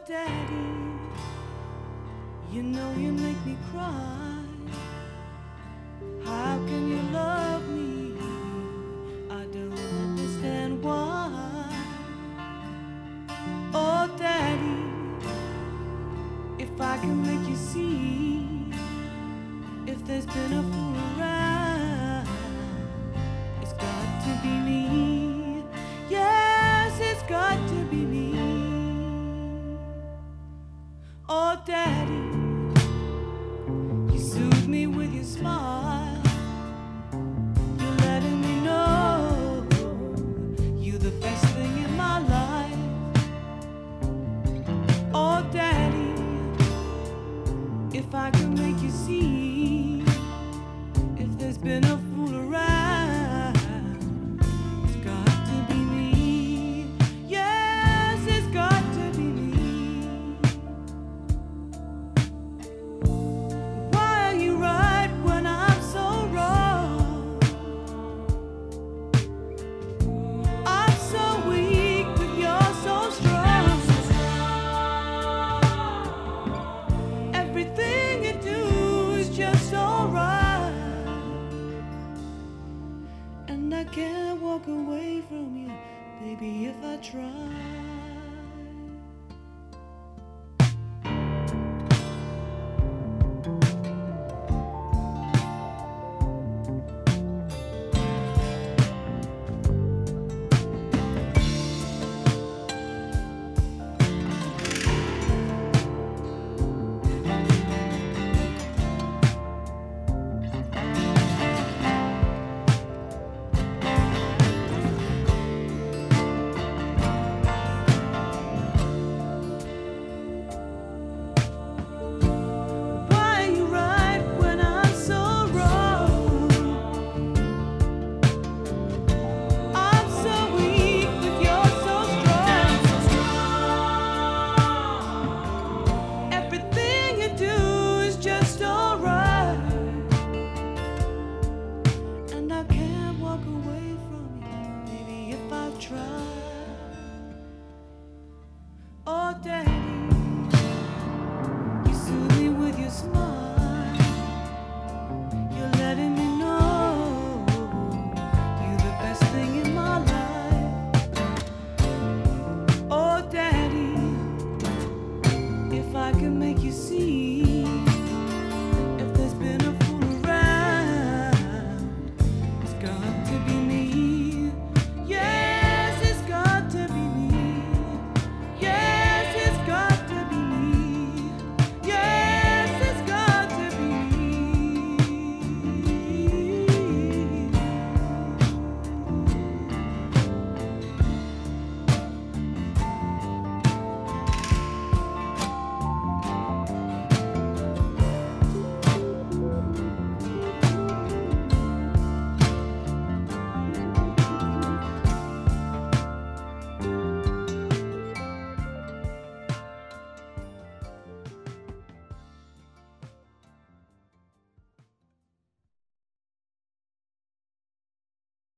Daddy, you know you make me cry. How can you love me? I don't understand why. Oh, Daddy, if I can make you see, if there's been a fool around, it's got to be me. Yes, it's got to be me. Oh, Daddy, you soothe me with your smile. You're letting me know you're the best thing in my life. Oh, Daddy, if I can make you see, if there's been a fool around, it's got to be me. Yes, it's got to be me. Why are you right when I'm so wrong? I'm so weak, but you're so strong. Everything you do is just so right, and I can't walk away from you, baby, if I try. Why are you right when I'm so wrong? I'm so weak, but you're so strong. Everything you do is just alright, and I can't walk away from you, baby, if I try. Oh, Daddy, you soothe me with your smile. You're letting me know you're the best thing in my life. Oh, Daddy, if I can make you see,